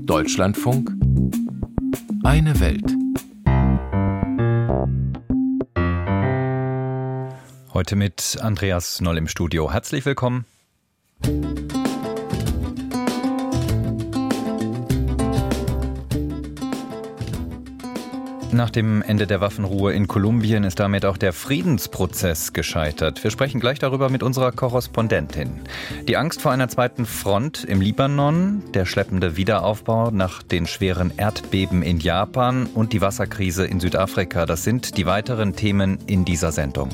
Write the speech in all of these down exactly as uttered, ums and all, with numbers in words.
Deutschlandfunk Eine Welt. Heute mit Andreas Noll im Studio. Herzlich willkommen. Nach dem Ende der Waffenruhe in Kolumbien ist damit auch der Friedensprozess gescheitert. Wir sprechen gleich darüber mit unserer Korrespondentin. Die Angst vor einer zweiten Front im Libanon, der schleppende Wiederaufbau nach den schweren Erdbeben in Japan und die Wasserkrise in Südafrika, das sind die weiteren Themen in dieser Sendung.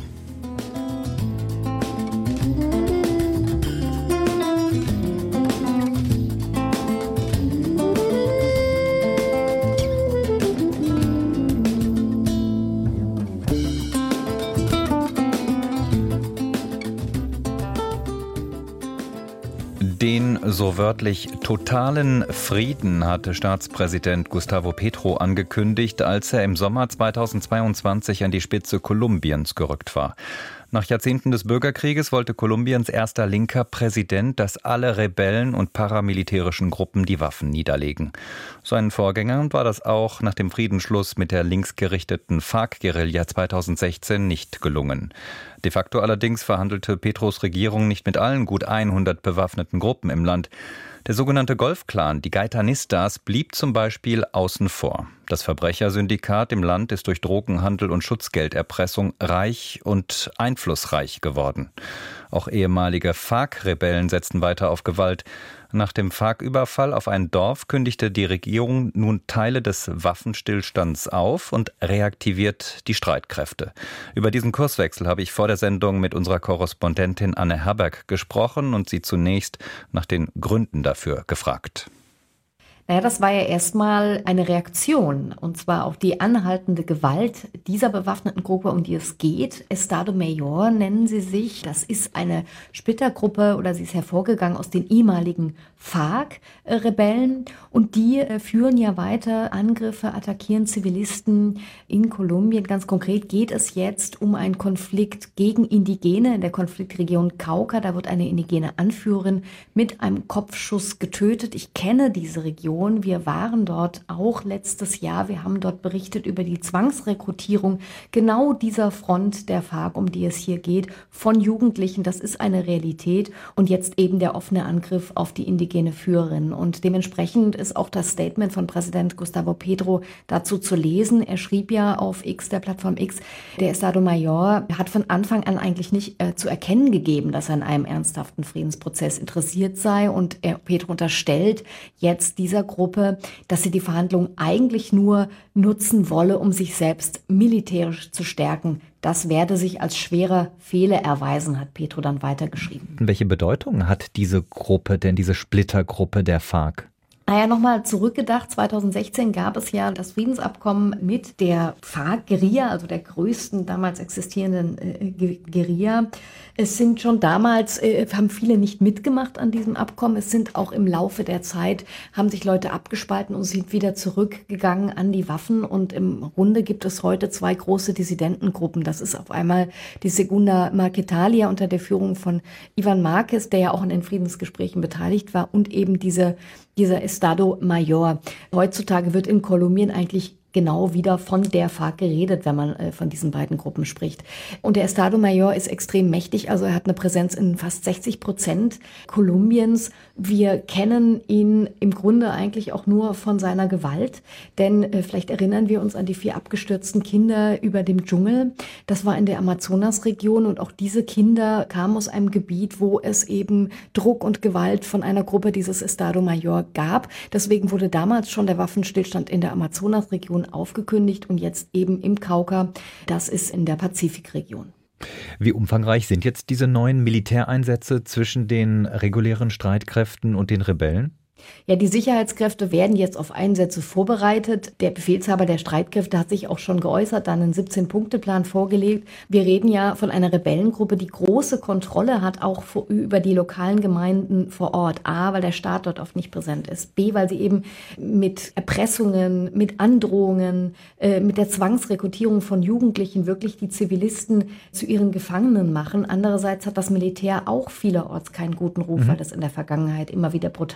Den so wörtlich totalen Frieden hatte Staatspräsident Gustavo Petro angekündigt, als er im Sommer zweitausendzweiundzwanzig an die Spitze Kolumbiens gerückt war. Nach Jahrzehnten des Bürgerkrieges wollte Kolumbiens erster linker Präsident, dass alle Rebellen und paramilitärischen Gruppen die Waffen niederlegen. Seinen Vorgängern war das auch nach dem Friedensschluss mit der linksgerichteten FARC-Guerilla zweitausendsechzehn nicht gelungen. De facto allerdings verhandelte Petros Regierung nicht mit allen gut hundert bewaffneten Gruppen im Land. Der sogenannte Golfclan, die Gaitanistas, blieb zum Beispiel außen vor. Das Verbrechersyndikat im Land ist durch Drogenhandel und Schutzgelderpressung reich und einflussreich geworden. Auch ehemalige FARC-Rebellen setzten weiter auf Gewalt. Nach dem FARC-Überfall auf ein Dorf kündigte die Regierung nun Teile des Waffenstillstands auf und reaktiviert die Streitkräfte. Über diesen Kurswechsel habe ich vor der Sendung mit unserer Korrespondentin Anne Herberg gesprochen und sie zunächst nach den Gründen dafür gefragt. Naja, das war ja erstmal eine Reaktion, und zwar auf die anhaltende Gewalt dieser bewaffneten Gruppe, um die es geht. Estado Mayor nennen sie sich. Das ist eine Splittergruppe, oder sie ist hervorgegangen aus den ehemaligen FARC-Rebellen. Und die führen ja weiter Angriffe, attackieren Zivilisten in Kolumbien. Ganz konkret geht es jetzt um einen Konflikt gegen Indigene in der Konfliktregion Cauca. Da wird eine indigene Anführerin mit einem Kopfschuss getötet. Ich kenne diese Region. Wir waren dort auch letztes Jahr. Wir haben dort berichtet über die Zwangsrekrutierung genau dieser Front der FARC, um die es hier geht, von Jugendlichen. Das ist eine Realität. Und jetzt eben der offene Angriff auf die indigene Führerin. Und dementsprechend ist auch das Statement von Präsident Gustavo Petro dazu zu lesen. Er schrieb ja auf X, der Plattform X, der Estado Mayor hat von Anfang an eigentlich nicht äh, zu erkennen gegeben, dass er an einem ernsthaften Friedensprozess interessiert sei. Und er, Petro unterstellt jetzt dieser Gruppe, dass sie die Verhandlungen eigentlich nur nutzen wolle, um sich selbst militärisch zu stärken. Das werde sich als schwerer Fehler erweisen, hat Petro dann weitergeschrieben. Welche Bedeutung hat diese Gruppe denn, diese Splittergruppe der FARC? Naja, nochmal zurückgedacht, zweitausendsechzehn gab es ja das Friedensabkommen mit der FARC-Guerilla, also der größten damals existierenden äh, Guerilla. Es sind schon damals, äh, haben viele nicht mitgemacht an diesem Abkommen. Es sind auch im Laufe der Zeit, haben sich Leute abgespalten und sind wieder zurückgegangen an die Waffen. Und im Grunde gibt es heute zwei große Dissidentengruppen. Das ist auf einmal die Segunda Marquetalia unter der Führung von Iván Márquez, der ja auch an den Friedensgesprächen beteiligt war, und eben diese Dieser Estado Mayor. Heutzutage wird in Kolumbien eigentlich genau wieder von der FARC geredet, wenn man äh, von diesen beiden Gruppen spricht. Und der Estado Mayor ist extrem mächtig, also er hat eine Präsenz in fast sechzig Prozent Kolumbiens. Wir kennen ihn im Grunde eigentlich auch nur von seiner Gewalt, denn äh, vielleicht erinnern wir uns an die vier abgestürzten Kinder über dem Dschungel. Das war in der Amazonasregion, und auch diese Kinder kamen aus einem Gebiet, wo es eben Druck und Gewalt von einer Gruppe dieses Estado Mayor gab. Deswegen wurde damals schon der Waffenstillstand in der Amazonasregion aufgekündigt und jetzt eben im Cauca, das ist in der Pazifikregion. Wie umfangreich sind jetzt diese neuen Militäreinsätze zwischen den regulären Streitkräften und den Rebellen? Ja, die Sicherheitskräfte werden jetzt auf Einsätze vorbereitet. Der Befehlshaber der Streitkräfte hat sich auch schon geäußert, dann einen siebzehn-Punkte-Plan vorgelegt. Wir reden ja von einer Rebellengruppe, die große Kontrolle hat, auch über die lokalen Gemeinden vor Ort. A, weil der Staat dort oft nicht präsent ist. B, weil sie eben mit Erpressungen, mit Androhungen, äh, mit der Zwangsrekrutierung von Jugendlichen wirklich die Zivilisten zu ihren Gefangenen machen. Andererseits hat das Militär auch vielerorts keinen guten Ruf, mhm. weil es in der Vergangenheit immer wieder brutale Gewalt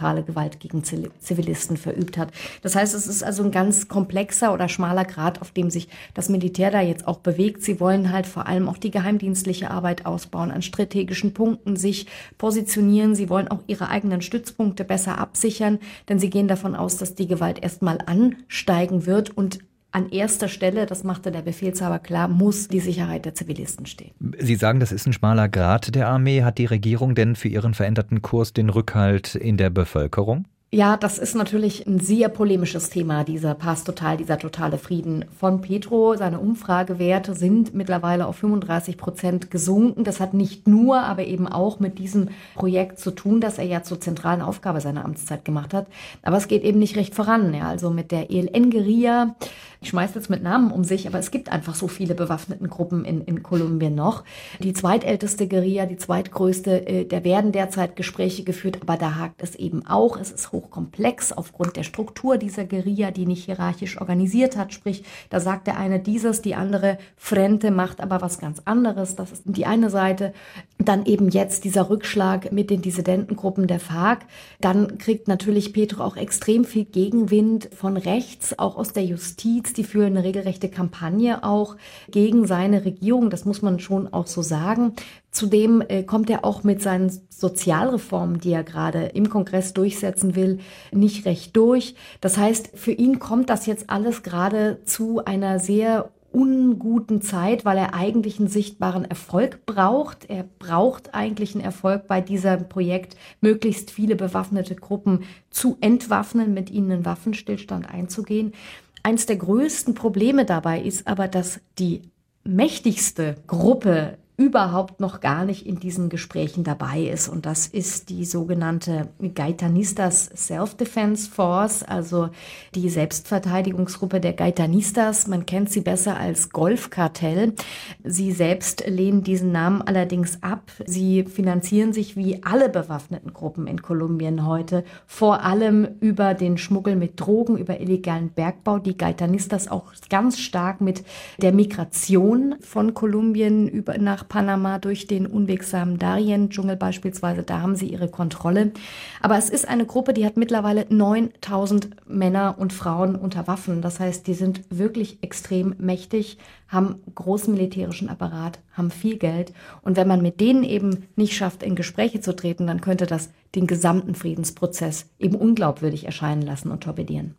Gewalt gegen Zivilisten verübt hat. Das heißt, es ist also ein ganz komplexer oder schmaler Grat, auf dem sich das Militär da jetzt auch bewegt. Sie wollen halt vor allem auch die geheimdienstliche Arbeit ausbauen, an strategischen Punkten sich positionieren. Sie wollen auch ihre eigenen Stützpunkte besser absichern, denn sie gehen davon aus, dass die Gewalt erstmal ansteigen wird und an erster Stelle, das machte der Befehlshaber klar, muss die Sicherheit der Zivilisten stehen. Sie sagen, das ist ein schmaler Grat der Armee. Hat die Regierung denn für ihren veränderten Kurs den Rückhalt in der Bevölkerung? Ja, das ist natürlich ein sehr polemisches Thema, dieser Pass Total, dieser totale Frieden von Petro. Seine Umfragewerte sind mittlerweile auf fünfunddreißig Prozent gesunken. Das hat nicht nur, aber eben auch mit diesem Projekt zu tun, das er ja zur zentralen Aufgabe seiner Amtszeit gemacht hat. Aber es geht eben nicht recht voran. Ja, also mit der E L N-Guerilla, ich schmeiß jetzt mit Namen um sich, aber es gibt einfach so viele bewaffneten Gruppen in, in Kolumbien noch. Die zweitälteste Guerilla, die zweitgrößte, da werden derzeit Gespräche geführt, aber da hakt es eben auch. Es ist hochkomplex aufgrund der Struktur dieser Guerilla, die nicht hierarchisch organisiert hat. Sprich, da sagt der eine dieses, die andere Frente macht aber was ganz anderes. Das ist die eine Seite. Dann eben jetzt dieser Rückschlag mit den Dissidentengruppen der FARC. Dann kriegt natürlich Petro auch extrem viel Gegenwind von rechts, auch aus der Justiz. Die führen eine regelrechte Kampagne auch gegen seine Regierung. Das muss man schon auch so sagen. Zudem äh, kommt er auch mit seinen Sozialreformen, die er gerade im Kongress durchsetzen will, nicht recht durch. Das heißt, für ihn kommt das jetzt alles gerade zu einer sehr unguten Zeit, weil er eigentlich einen sichtbaren Erfolg braucht. Er braucht eigentlich einen Erfolg bei diesem Projekt, möglichst viele bewaffnete Gruppen zu entwaffnen, mit ihnen einen Waffenstillstand einzugehen. Eins der größten Probleme dabei ist aber, dass die mächtigste Gruppe überhaupt noch gar nicht in diesen Gesprächen dabei ist. Und das ist die sogenannte Gaitanistas Self-Defense Force, also die Selbstverteidigungsgruppe der Gaitanistas. Man kennt sie besser als Golfkartell. Sie selbst lehnen diesen Namen allerdings ab. Sie finanzieren sich wie alle bewaffneten Gruppen in Kolumbien heute, vor allem über den Schmuggel mit Drogen, über illegalen Bergbau. Die Gaitanistas auch ganz stark mit der Migration von Kolumbien über nach Panama durch den unwegsamen Darien-Dschungel beispielsweise, da haben sie ihre Kontrolle. Aber es ist eine Gruppe, die hat mittlerweile neuntausend Männer und Frauen unter Waffen. Das heißt, die sind wirklich extrem mächtig, haben großen militärischen Apparat, haben viel Geld. Und wenn man mit denen eben nicht schafft, in Gespräche zu treten, dann könnte das den gesamten Friedensprozess eben unglaubwürdig erscheinen lassen und torpedieren.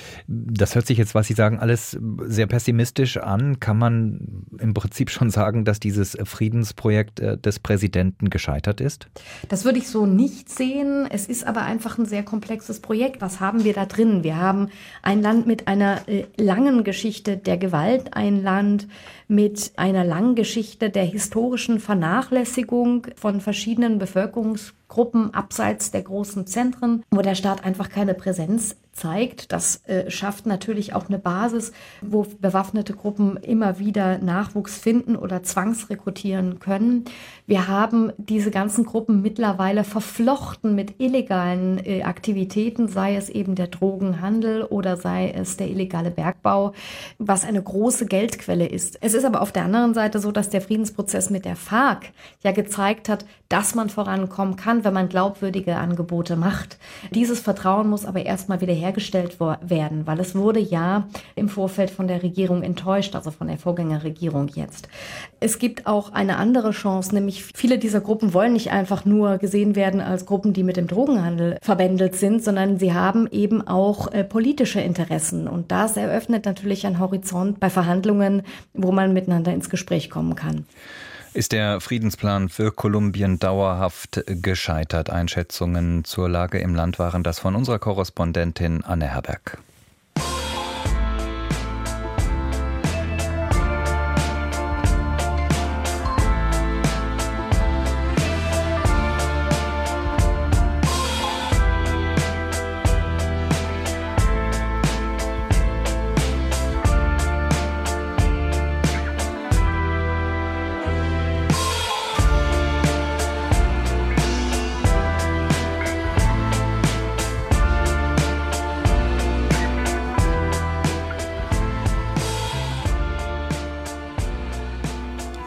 Das hört sich jetzt, was Sie sagen, alles sehr pessimistisch an. Kann man im Prinzip schon sagen, dass dieses Friedensprojekt des Präsidenten gescheitert ist? Das würde ich so nicht sehen. Es ist aber einfach ein sehr komplexes Projekt. Was haben wir da drin? Wir haben ein Land mit einer langen Geschichte der Gewalt, ein Land mit einer langen Geschichte der historischen Vernachlässigung von verschiedenen Bevölkerungsgruppen abseits der großen Zentren, wo der Staat einfach keine Präsenz zeigt. Das äh, schafft natürlich auch eine Basis, wo bewaffnete Gruppen immer wieder Nachwuchs finden oder zwangsrekrutieren können. Wir haben diese ganzen Gruppen mittlerweile verflochten mit illegalen äh, Aktivitäten, sei es eben der Drogenhandel oder sei es der illegale Bergbau, was eine große Geldquelle ist. Es ist aber auf der anderen Seite so, dass der Friedensprozess mit der FARC ja gezeigt hat, dass man vorankommen kann, wenn man glaubwürdige Angebote macht. Dieses Vertrauen muss aber erstmal wieder hergestellt werden, weil es wurde ja im Vorfeld von der Regierung enttäuscht, also von der Vorgängerregierung jetzt. Es gibt auch eine andere Chance, nämlich viele dieser Gruppen wollen nicht einfach nur gesehen werden als Gruppen, die mit dem Drogenhandel verbändelt sind, sondern sie haben eben auch äh, politische Interessen. Und das eröffnet natürlich einen Horizont bei Verhandlungen, wo man miteinander ins Gespräch kommen kann. Ist der Friedensplan für Kolumbien dauerhaft gescheitert? Einschätzungen zur Lage im Land waren das von unserer Korrespondentin Anne Herberg.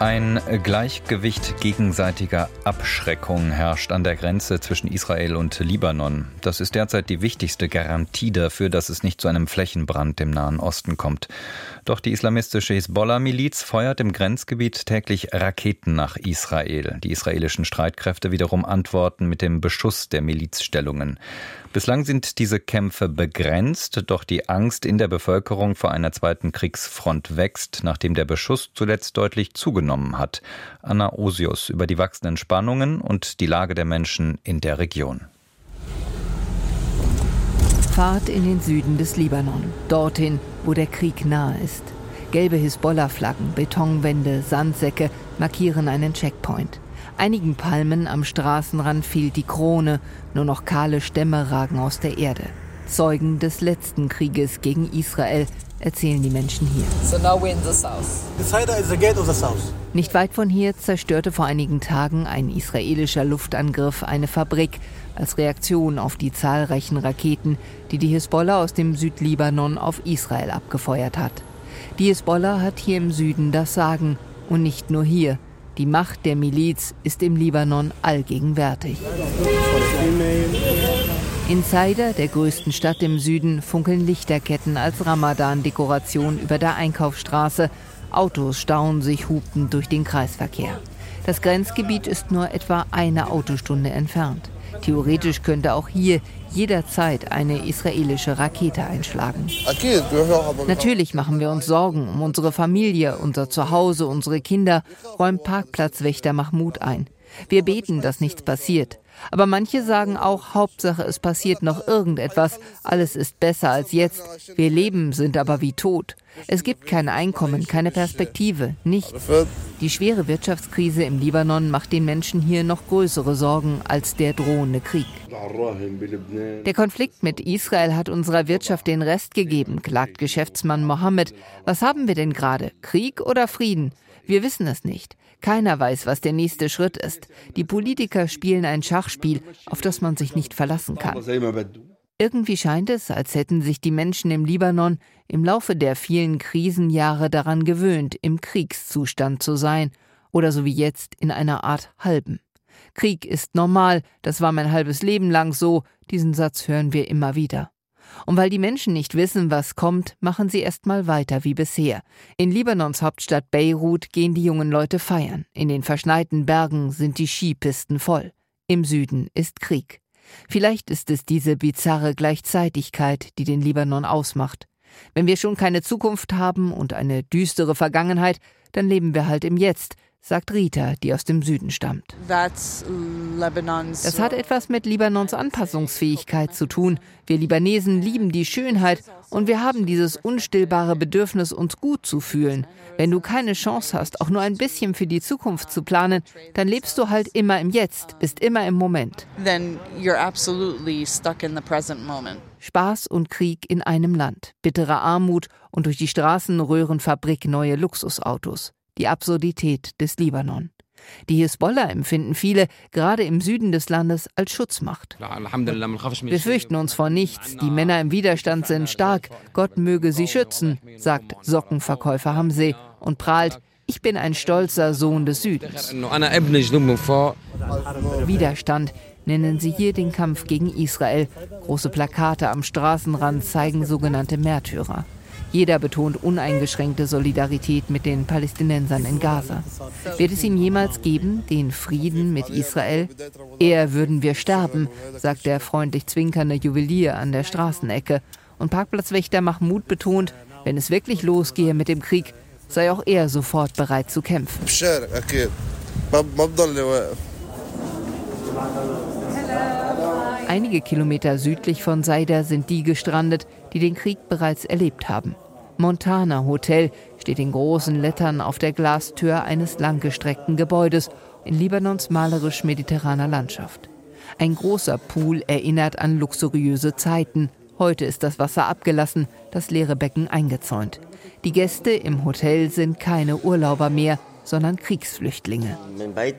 Ein Gleichgewicht gegenseitiger Abschreckung herrscht an der Grenze zwischen Israel und Libanon. Das ist derzeit die wichtigste Garantie dafür, dass es nicht zu einem Flächenbrand im Nahen Osten kommt. Doch die islamistische Hisbollah-Miliz feuert im Grenzgebiet täglich Raketen nach Israel. Die israelischen Streitkräfte wiederum antworten mit dem Beschuss der Milizstellungen. Bislang sind diese Kämpfe begrenzt, doch die Angst in der Bevölkerung vor einer zweiten Kriegsfront wächst, nachdem der Beschuss zuletzt deutlich zugenommen hat. Anna Osius über die wachsenden Spannungen und die Lage der Menschen in der Region. Fahrt in den Süden des Libanon, dorthin, wo der Krieg nahe ist. Gelbe Hisbollah-Flaggen, Betonwände, Sandsäcke markieren einen Checkpoint. Einigen Palmen am Straßenrand fehlt die Krone, nur noch kahle Stämme ragen aus der Erde. Zeugen des letzten Krieges gegen Israel, erzählen die Menschen hier. So now we're in the south. The is the gate of the south. Nicht weit von hier zerstörte vor einigen Tagen ein israelischer Luftangriff eine Fabrik als Reaktion auf die zahlreichen Raketen, die die Hisbollah aus dem Südlibanon auf Israel abgefeuert hat. Die Hisbollah hat hier im Süden das Sagen und nicht nur hier. Die Macht der Miliz ist im Libanon allgegenwärtig. In Saida, der größten Stadt im Süden, funkeln Lichterketten als Ramadan-Dekoration über der Einkaufsstraße. Autos stauen sich hupend durch den Kreisverkehr. Das Grenzgebiet ist nur etwa eine Autostunde entfernt. Theoretisch könnte auch hier jederzeit eine israelische Rakete einschlagen. Natürlich machen wir uns Sorgen um unsere Familie, unser Zuhause, unsere Kinder, räumt Parkplatzwächter Mahmoud ein. Wir beten, dass nichts passiert. Aber manche sagen auch, Hauptsache es passiert noch irgendetwas, alles ist besser als jetzt. Wir leben, sind aber wie tot. Es gibt kein Einkommen, keine Perspektive, nichts. Die schwere Wirtschaftskrise im Libanon macht den Menschen hier noch größere Sorgen als der drohende Krieg. Der Konflikt mit Israel hat unserer Wirtschaft den Rest gegeben, klagt Geschäftsmann Mohammed. Was haben wir denn gerade? Krieg oder Frieden? Wir wissen es nicht. Keiner weiß, was der nächste Schritt ist. Die Politiker spielen ein Schachspiel, auf das man sich nicht verlassen kann. Irgendwie scheint es, als hätten sich die Menschen im Libanon im Laufe der vielen Krisenjahre daran gewöhnt, im Kriegszustand zu sein oder so wie jetzt in einer Art halben. Krieg ist normal, das war mein halbes Leben lang so, diesen Satz hören wir immer wieder. Und weil die Menschen nicht wissen, was kommt, machen sie erst mal weiter wie bisher. In Libanons Hauptstadt Beirut gehen die jungen Leute feiern. In den verschneiten Bergen sind die Skipisten voll. Im Süden ist Krieg. Vielleicht ist es diese bizarre Gleichzeitigkeit, die den Libanon ausmacht. Wenn wir schon keine Zukunft haben und eine düstere Vergangenheit, dann leben wir halt im Jetzt, sagt Rita, die aus dem Süden stammt. Das hat etwas mit Libanons Anpassungsfähigkeit zu tun. Wir Libanesen lieben die Schönheit und wir haben dieses unstillbare Bedürfnis, uns gut zu fühlen. Wenn du keine Chance hast, auch nur ein bisschen für die Zukunft zu planen, dann lebst du halt immer im Jetzt, bist immer im Moment. Then you're absolutely stuck in the present moment. Spaß und Krieg in einem Land, bittere Armut und durch die Straßenröhrenfabrik neue Luxusautos. Die Absurdität des Libanon. Die Hisbollah empfinden viele, gerade im Süden des Landes, als Schutzmacht. Wir fürchten uns vor nichts, die Männer im Widerstand sind stark, Gott möge sie schützen, sagt Sockenverkäufer Hamse und prahlt, ich bin ein stolzer Sohn des Südens. Widerstand nennen sie hier den Kampf gegen Israel. Große Plakate am Straßenrand zeigen sogenannte Märtyrer. Jeder betont uneingeschränkte Solidarität mit den Palästinensern in Gaza. Wird es ihn jemals geben, den Frieden mit Israel? Eher würden wir sterben, sagt der freundlich zwinkernde Juwelier an der Straßenecke. Und Parkplatzwächter Mahmoud betont, wenn es wirklich losgehe mit dem Krieg, sei auch er sofort bereit zu kämpfen. Einige Kilometer südlich von Saida sind die gestrandet, die den Krieg bereits erlebt haben. Montana Hotel steht in großen Lettern auf der Glastür eines langgestreckten Gebäudes in Libanons malerisch-mediterraner Landschaft. Ein großer Pool erinnert an luxuriöse Zeiten. Heute ist das Wasser abgelassen, das leere Becken eingezäunt. Die Gäste im Hotel sind keine Urlauber mehr, sondern Kriegsflüchtlinge.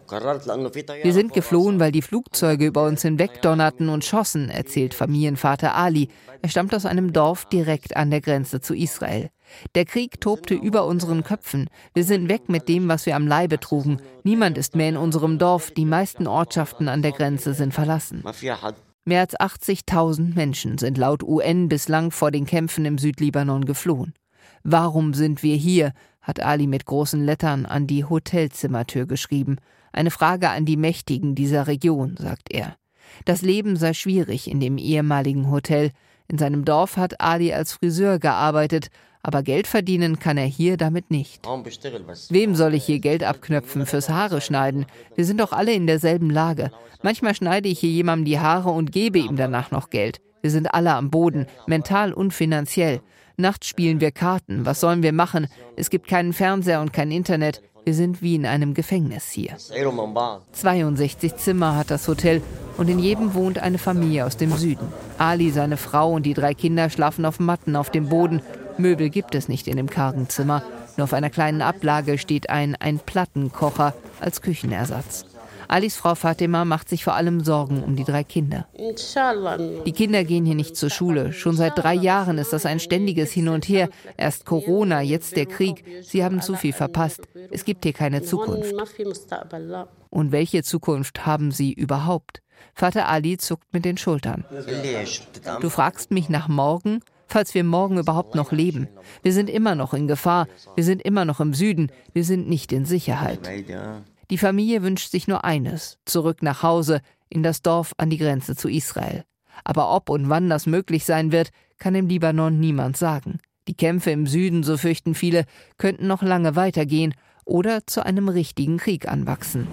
Wir sind geflohen, weil die Flugzeuge über uns hinwegdonnerten und schossen, erzählt Familienvater Ali. Er stammt aus einem Dorf direkt an der Grenze zu Israel. Der Krieg tobte über unseren Köpfen. Wir sind weg mit dem, was wir am Leibe trugen. Niemand ist mehr in unserem Dorf. Die meisten Ortschaften an der Grenze sind verlassen. Mehr als achtzigtausend Menschen sind laut U N bislang vor den Kämpfen im Südlibanon geflohen. Warum sind wir hier? Hat Ali mit großen Lettern an die Hotelzimmertür geschrieben. Eine Frage an die Mächtigen dieser Region, sagt er. Das Leben sei schwierig in dem ehemaligen Hotel. In seinem Dorf hat Ali als Friseur gearbeitet, aber Geld verdienen kann er hier damit nicht. Wem soll ich hier Geld abknöpfen fürs Haare schneiden? Wir sind doch alle in derselben Lage. Manchmal schneide ich hier jemandem die Haare und gebe ihm danach noch Geld. Wir sind alle am Boden, mental und finanziell. Nachts spielen wir Karten. Was sollen wir machen? Es gibt keinen Fernseher und kein Internet. Wir sind wie in einem Gefängnis hier. zweiundsechzig Zimmer hat das Hotel und in jedem wohnt eine Familie aus dem Süden. Ali, seine Frau und die drei Kinder schlafen auf Matten auf dem Boden. Möbel gibt es nicht in dem kargen Zimmer. Nur auf einer kleinen Ablage steht ein, ein Plattenkocher als Küchenersatz. Alis Frau Fatima macht sich vor allem Sorgen um die drei Kinder. Die Kinder gehen hier nicht zur Schule. Schon seit drei Jahren ist das ein ständiges Hin und Her. Erst Corona, jetzt der Krieg. Sie haben zu viel verpasst. Es gibt hier keine Zukunft. Und welche Zukunft haben sie überhaupt? Vater Ali zuckt mit den Schultern. Du fragst mich nach morgen? Falls wir morgen überhaupt noch leben. Wir sind immer noch in Gefahr. Wir sind immer noch im Süden. Wir sind nicht in Sicherheit. Die Familie wünscht sich nur eines, zurück nach Hause, in das Dorf an die Grenze zu Israel. Aber ob und wann das möglich sein wird, kann im Libanon niemand sagen. Die Kämpfe im Süden, so fürchten viele, könnten noch lange weitergehen oder zu einem richtigen Krieg anwachsen.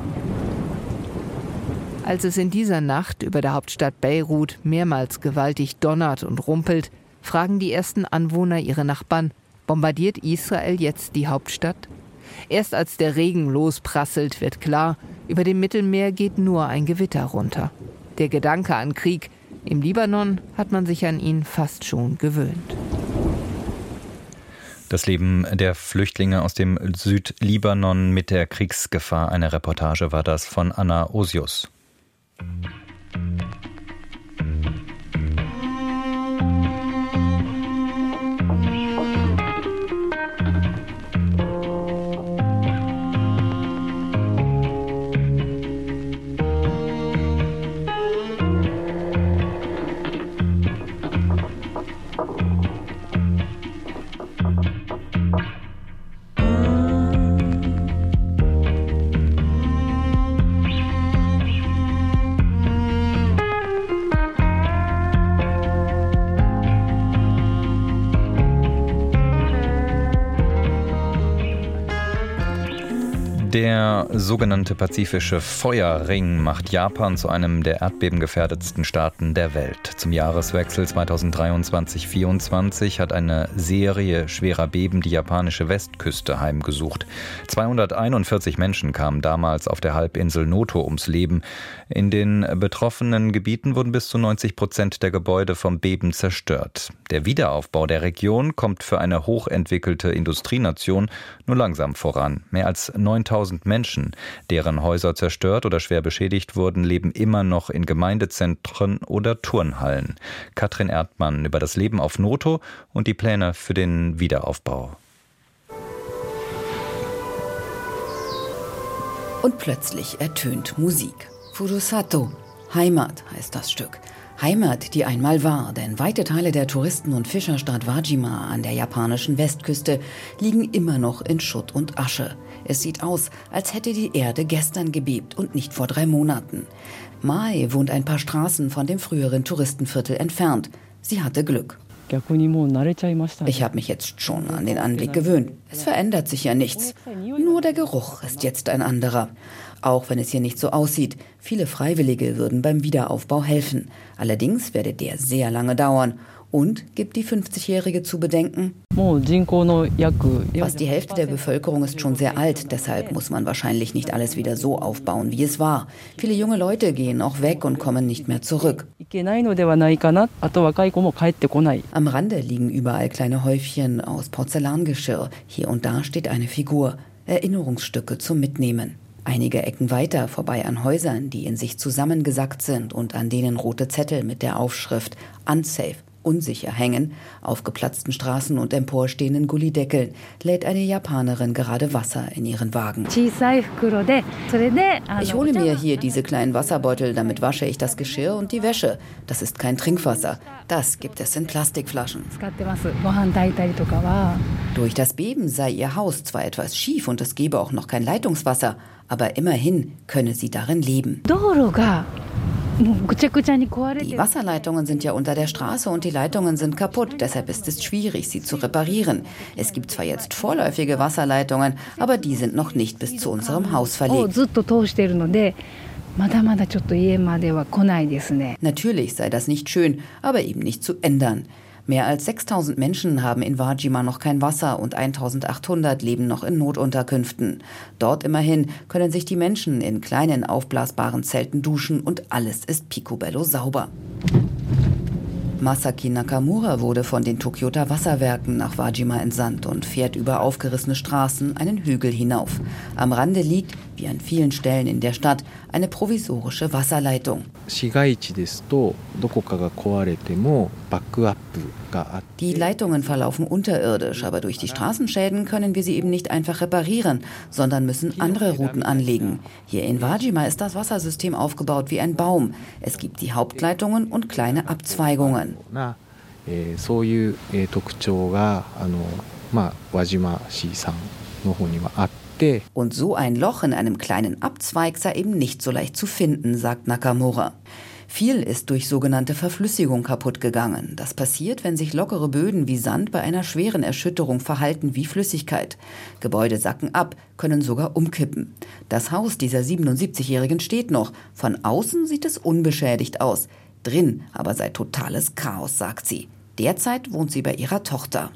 Als es in dieser Nacht über der Hauptstadt Beirut mehrmals gewaltig donnert und rumpelt, fragen die ersten Anwohner ihre Nachbarn, bombardiert Israel jetzt die Hauptstadt? Erst als der Regen losprasselt, wird klar, über dem Mittelmeer geht nur ein Gewitter runter. Der Gedanke an Krieg im Libanon hat man sich an ihn fast schon gewöhnt. Das Leben der Flüchtlinge aus dem Südlibanon mit der Kriegsgefahr. Eine Reportage war das von Anna Osius. Der sogenannte Pazifische Feuerring macht Japan zu einem der erdbebengefährdetsten Staaten der Welt. Zum Jahreswechsel zweitausenddreiundzwanzig vierundzwanzig hat eine Serie schwerer Beben die japanische Westküste heimgesucht. zweihunderteinundvierzig Menschen kamen damals auf der Halbinsel Noto ums Leben. In den betroffenen Gebieten wurden bis zu neunzig Prozent der Gebäude vom Beben zerstört. Der Wiederaufbau der Region kommt für eine hochentwickelte Industrienation nur langsam voran. Mehr als neuntausend Menschen, deren Häuser zerstört oder schwer beschädigt wurden, leben immer noch in Gemeindezentren oder Turnhallen. Katrin Erdmann über das Leben auf Noto und die Pläne für den Wiederaufbau. Und plötzlich ertönt Musik. Furusato, Heimat heißt das Stück. Heimat, die einmal war, denn weite Teile der Touristen- und Fischerstadt Wajima an der japanischen Westküste liegen immer noch in Schutt und Asche. Es sieht aus, als hätte die Erde gestern gebebt und nicht vor drei Monaten. Mai wohnt ein paar Straßen von dem früheren Touristenviertel entfernt. Sie hatte Glück. Ich habe mich jetzt schon an den Anblick gewöhnt. Es verändert sich ja nichts. Nur der Geruch ist jetzt ein anderer. Auch wenn es hier nicht so aussieht. Viele Freiwillige würden beim Wiederaufbau helfen. Allerdings werde der sehr lange dauern. Und gibt die fünfzigjährige zu bedenken, fast die Hälfte der Bevölkerung ist schon sehr alt. Deshalb muss man wahrscheinlich nicht alles wieder so aufbauen, wie es war. Viele junge Leute gehen auch weg und kommen nicht mehr zurück. Am Rande liegen überall kleine Häufchen aus Porzellangeschirr. Hier und da steht eine Figur. Erinnerungsstücke zum Mitnehmen. Einige Ecken weiter, vorbei an Häusern, die in sich zusammengesackt sind und an denen rote Zettel mit der Aufschrift Unsafe, unsicher hängen, auf geplatzten Straßen und emporstehenden Gullideckeln lädt eine Japanerin gerade Wasser in ihren Wagen. Ich hole mir hier diese kleinen Wasserbeutel, damit wasche ich das Geschirr und die Wäsche. Das ist kein Trinkwasser. Das gibt es in Plastikflaschen. Durch das Beben sei ihr Haus zwar etwas schief und es gebe auch noch kein Leitungswasser, aber immerhin könne sie darin leben. Die Wasserleitungen sind ja unter der Straße und die Leitungen sind kaputt. Deshalb ist es schwierig, sie zu reparieren. Es gibt zwar jetzt vorläufige Wasserleitungen, aber die sind noch nicht bis zu unserem Haus verlegt. Natürlich sei das nicht schön, aber eben nicht zu ändern. Mehr als sechstausend Menschen haben in Wajima noch kein Wasser und eintausendachthundert leben noch in Notunterkünften. Dort immerhin können sich die Menschen in kleinen aufblasbaren Zelten duschen und alles ist picobello sauber. Masaki Nakamura wurde von den Tokyota Wasserwerken nach Wajima entsandt und fährt über aufgerissene Straßen einen Hügel hinauf. Am Rande liegt, wie an vielen Stellen in der Stadt, eine provisorische Wasserleitung. Die Leitungen verlaufen unterirdisch, aber durch die Straßenschäden können wir sie eben nicht einfach reparieren, sondern müssen andere Routen anlegen. Hier in Wajima ist das Wassersystem aufgebaut wie ein Baum. Es gibt die Hauptleitungen und kleine Abzweigungen. Und so ein Loch in einem kleinen Abzweig sei eben nicht so leicht zu finden, sagt Nakamura. Viel ist durch sogenannte Verflüssigung kaputt gegangen. Das passiert, wenn sich lockere Böden wie Sand bei einer schweren Erschütterung verhalten wie Flüssigkeit. Gebäude sacken ab, können sogar umkippen. Das Haus dieser siebenundsiebzigjährigen steht noch. Von außen sieht es unbeschädigt aus. Drin aber sei totales Chaos, sagt sie. Derzeit wohnt sie bei ihrer Tochter.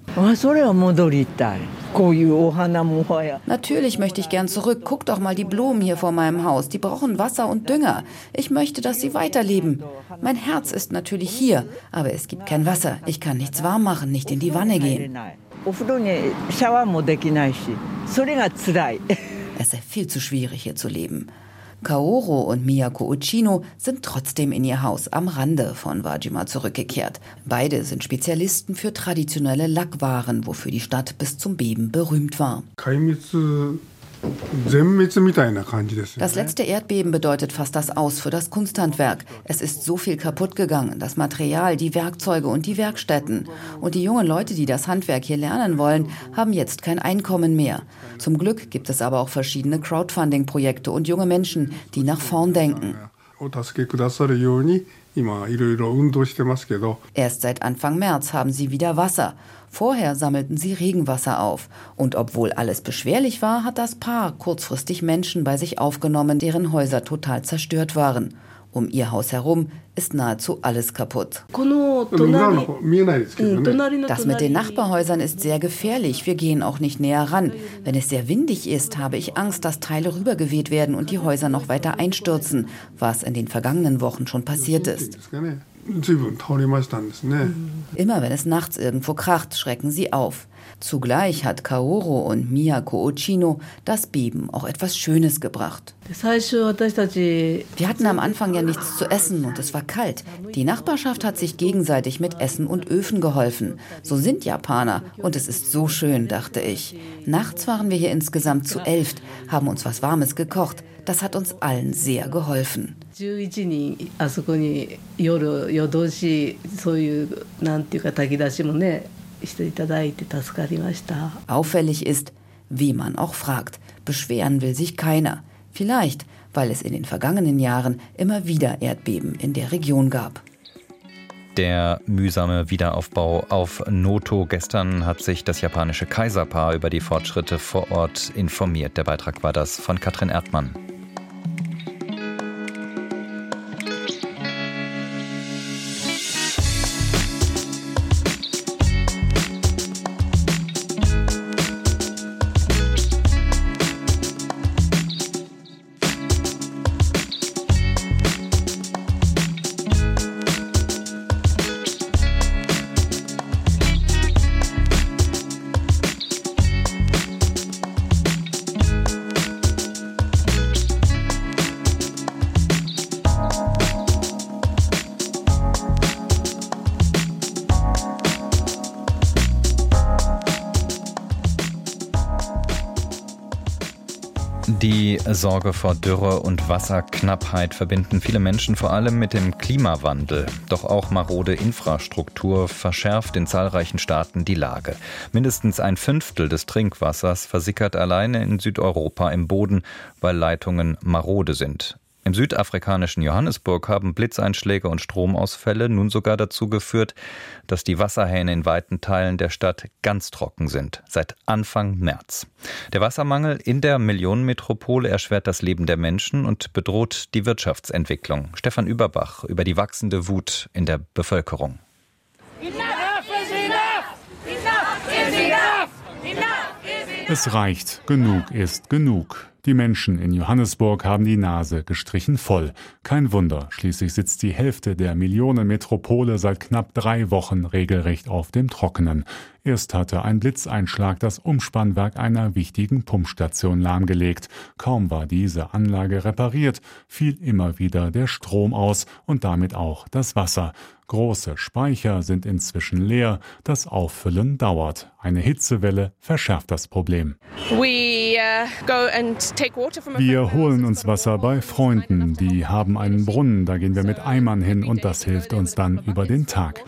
Natürlich möchte ich gern zurück. Guck doch mal die Blumen hier vor meinem Haus. Die brauchen Wasser und Dünger. Ich möchte, dass sie weiterleben. Mein Herz ist natürlich hier, aber es gibt kein Wasser. Ich kann nichts warm machen, nicht in die Wanne gehen. Es sei viel zu schwierig, hier zu leben. Kaoru und Miyako Uchino sind trotzdem in ihr Haus am Rande von Wajima zurückgekehrt. Beide sind Spezialisten für traditionelle Lackwaren, wofür die Stadt bis zum Beben berühmt war. Das letzte Erdbeben bedeutet fast das Aus für das Kunsthandwerk. Es ist so viel kaputt gegangen, das Material, die Werkzeuge und die Werkstätten. Und die jungen Leute, die das Handwerk hier lernen wollen, haben jetzt kein Einkommen mehr. Zum Glück gibt es aber auch verschiedene Crowdfunding-Projekte und junge Menschen, die nach vorn denken. Erst seit Anfang März haben sie wieder Wasser. Vorher sammelten sie Regenwasser auf. Und obwohl alles beschwerlich war, hat das Paar kurzfristig Menschen bei sich aufgenommen, deren Häuser total zerstört waren. Um ihr Haus herum ist nahezu alles kaputt. Das mit den Nachbarhäusern ist sehr gefährlich. Wir gehen auch nicht näher ran. Wenn es sehr windig ist, habe ich Angst, dass Teile rübergeweht werden und die Häuser noch weiter einstürzen, was in den vergangenen Wochen schon passiert ist. Immer wenn es nachts irgendwo kracht, schrecken sie auf. Zugleich hat Kaoru und Miyako Uchino das Beben auch etwas Schönes gebracht. Wir hatten am Anfang ja nichts zu essen und es war kalt. Die Nachbarschaft hat sich gegenseitig mit Essen und Öfen geholfen. So sind Japaner und es ist so schön, dachte ich. Nachts waren wir hier insgesamt zu elf, haben uns was Warmes gekocht. Das hat uns allen sehr geholfen. Auffällig ist, wie man auch fragt. Beschweren will sich keiner. Vielleicht, weil es in den vergangenen Jahren immer wieder Erdbeben in der Region gab. Der mühsame Wiederaufbau auf Noto. Gestern hat sich das japanische Kaiserpaar über die Fortschritte vor Ort informiert. Der Beitrag war das von Katrin Erdmann. Die Sorge vor Dürre und Wasserknappheit verbinden viele Menschen vor allem mit dem Klimawandel. Doch auch marode Infrastruktur verschärft in zahlreichen Staaten die Lage. Mindestens ein Fünftel des Trinkwassers versickert alleine in Südeuropa im Boden, weil Leitungen marode sind. Im südafrikanischen Johannesburg haben Blitzeinschläge und Stromausfälle nun sogar dazu geführt, dass die Wasserhähne in weiten Teilen der Stadt ganz trocken sind, seit Anfang März. Der Wassermangel in der Millionenmetropole erschwert das Leben der Menschen und bedroht die Wirtschaftsentwicklung. Stefan Überbach über die wachsende Wut in der Bevölkerung. Es reicht, genug ist genug. Die Menschen in Johannesburg haben die Nase gestrichen voll. Kein Wunder, schließlich sitzt die Hälfte der Millionenmetropole seit knapp drei Wochen regelrecht auf dem Trockenen. Erst hatte ein Blitzeinschlag das Umspannwerk einer wichtigen Pumpstation lahmgelegt. Kaum war diese Anlage repariert, fiel immer wieder der Strom aus und damit auch das Wasser. Große Speicher sind inzwischen leer, das Auffüllen dauert. Eine Hitzewelle verschärft das Problem. Wir holen uns Wasser bei Freunden, die haben einen Brunnen, da gehen wir mit Eimern hin und das hilft uns dann über den Tag.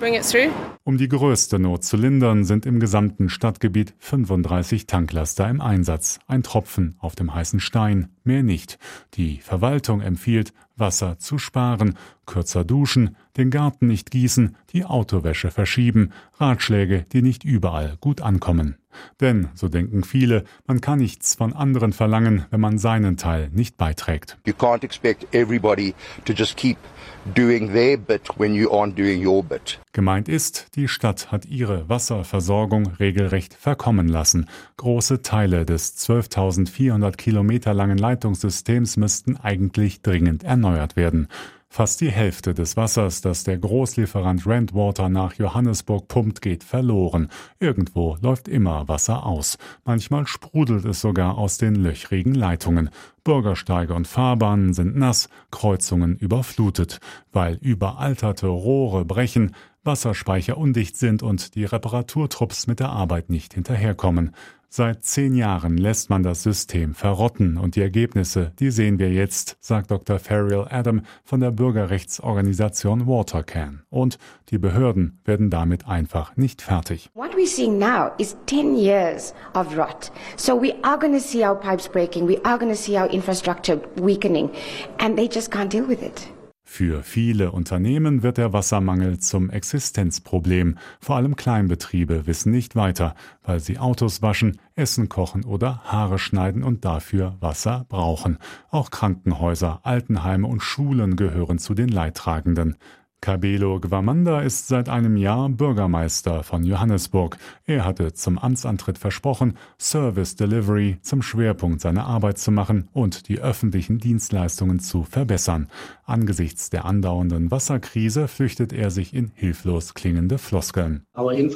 Um die größte Not zu lindern, sind im gesamten Stadtgebiet fünfunddreißig Tanklaster im Einsatz. Ein Tropfen auf dem heißen Stein, mehr nicht. Die Verwaltung empfiehlt, Wasser zu sparen, kürzer duschen, den Garten nicht gießen, die Autowäsche verschieben, Ratschläge, die nicht überall gut ankommen. Denn, so denken viele, man kann nichts von anderen verlangen, wenn man seinen Teil nicht beiträgt. You can't expect everybody to just keep doing their bit when you aren't doing your bit. Gemeint ist, die Stadt hat ihre Wasserversorgung regelrecht verkommen lassen. Große Teile des zwölftausendvierhundert Kilometer langen Leitungssystems müssten eigentlich dringend erneuert werden. Fast die Hälfte des Wassers, das der Großlieferant Randwater nach Johannesburg pumpt, geht verloren. Irgendwo läuft immer Wasser aus. Manchmal sprudelt es sogar aus den löchrigen Leitungen. Bürgersteige und Fahrbahnen sind nass, Kreuzungen überflutet. Weil überalterte Rohre brechen, Wasserspeicher undicht sind und die Reparaturtrupps mit der Arbeit nicht hinterherkommen. Seit zehn Jahren lässt man das System verrotten und die Ergebnisse, die sehen wir jetzt, sagt Doktor Fariel Adam von der Bürgerrechtsorganisation WaterCan. Und die Behörden werden damit einfach nicht fertig. What we're seeing now is ten years of rot. So we are going to see our pipes breaking, we are going to see our infrastructure weakening, and they just can't deal with it. Für viele Unternehmen wird der Wassermangel zum Existenzproblem. Vor allem Kleinbetriebe wissen nicht weiter, weil sie Autos waschen, Essen kochen oder Haare schneiden und dafür Wasser brauchen. Auch Krankenhäuser, Altenheime und Schulen gehören zu den Leidtragenden. Kabelo Gwamanda ist seit einem Jahr Bürgermeister von Johannesburg. Er hatte zum Amtsantritt versprochen, Service Delivery zum Schwerpunkt seiner Arbeit zu machen und die öffentlichen Dienstleistungen zu verbessern. Angesichts der andauernden Wasserkrise flüchtet er sich in hilflos klingende Floskeln.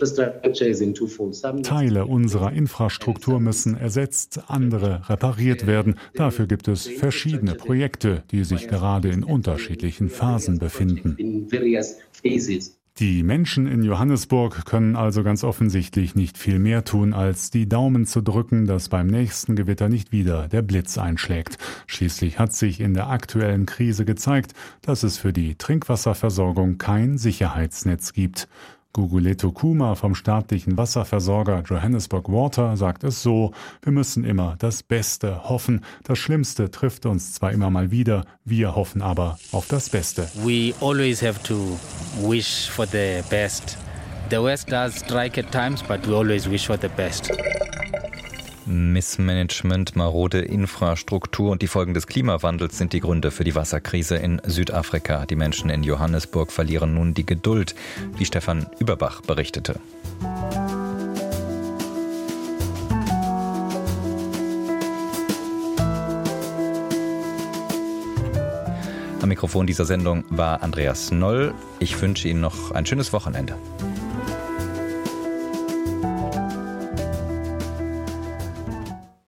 Teile unserer Infrastruktur müssen ersetzt, andere repariert werden. Dafür gibt es verschiedene Projekte, die sich gerade in unterschiedlichen Phasen befinden. Die Menschen in Johannesburg können also ganz offensichtlich nicht viel mehr tun, als die Daumen zu drücken, dass beim nächsten Gewitter nicht wieder der Blitz einschlägt. Schließlich hat sich in der aktuellen Krise gezeigt, dass es für die Trinkwasserversorgung kein Sicherheitsnetz gibt. Guguletu Kuma vom staatlichen Wasserversorger Johannesburg Water sagt es so: Wir müssen immer das Beste hoffen. Das Schlimmste trifft uns zwar immer mal wieder, wir hoffen aber auf das Beste. We always have to wish for the best. The worst does strike at times, but we always wish for the best. Missmanagement, marode Infrastruktur und die Folgen des Klimawandels sind die Gründe für die Wasserkrise in Südafrika. Die Menschen in Johannesburg verlieren nun die Geduld, wie Stefan Überbach berichtete. Am Mikrofon dieser Sendung war Andreas Noll. Ich wünsche Ihnen noch ein schönes Wochenende.